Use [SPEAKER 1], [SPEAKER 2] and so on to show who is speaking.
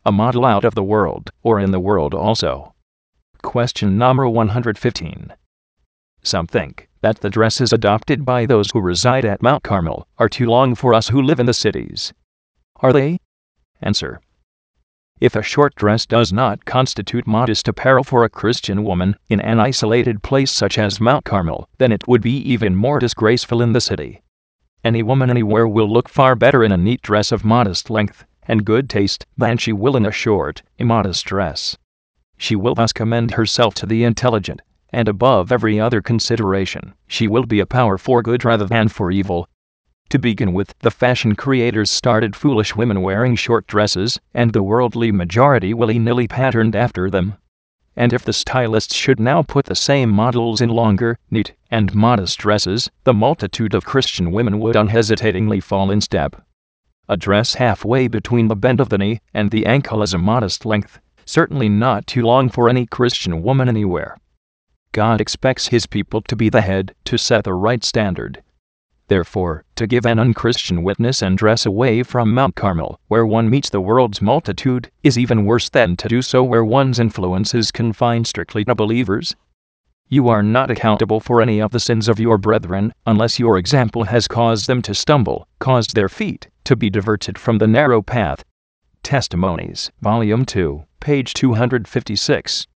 [SPEAKER 1] a model out of the world, or in the world also? Question number 115. Some think that the dresses adopted by those who reside at Mount Carmel are too long for us who live in the cities. Are they? Answer. If a short dress does not constitute modest apparel for a Christian woman in an isolated place such as Mount Carmel, then it would be even more disgraceful in the city. Any woman anywhere will look far better in a neat dress of modest length and good taste than she will in a short, immodest dress. She will thus commend herself to the intelligent, and above every other consideration, she will be a power for good rather than for evil. To begin with, the fashion creators started foolish women wearing short dresses, and the worldly majority willy-nilly patterned after them. And if the stylists should now put the same models in longer, neat, and modest dresses, the multitude of Christian women would unhesitatingly fall in step. A dress halfway between the bend of the knee and the ankle is a modest length, certainly not too long for any Christian woman anywhere. God expects His people to be the head, to set the right standard. Therefore, to give an unchristian witness and dress away from Mount Carmel, where one meets the world's multitude, is even worse than to do so where one's influence is confined strictly to believers. You are not accountable for any of the sins of your brethren, unless your example has caused them to stumble, caused their feet to be diverted from the narrow path. Testimonies, Volume 2, page 256.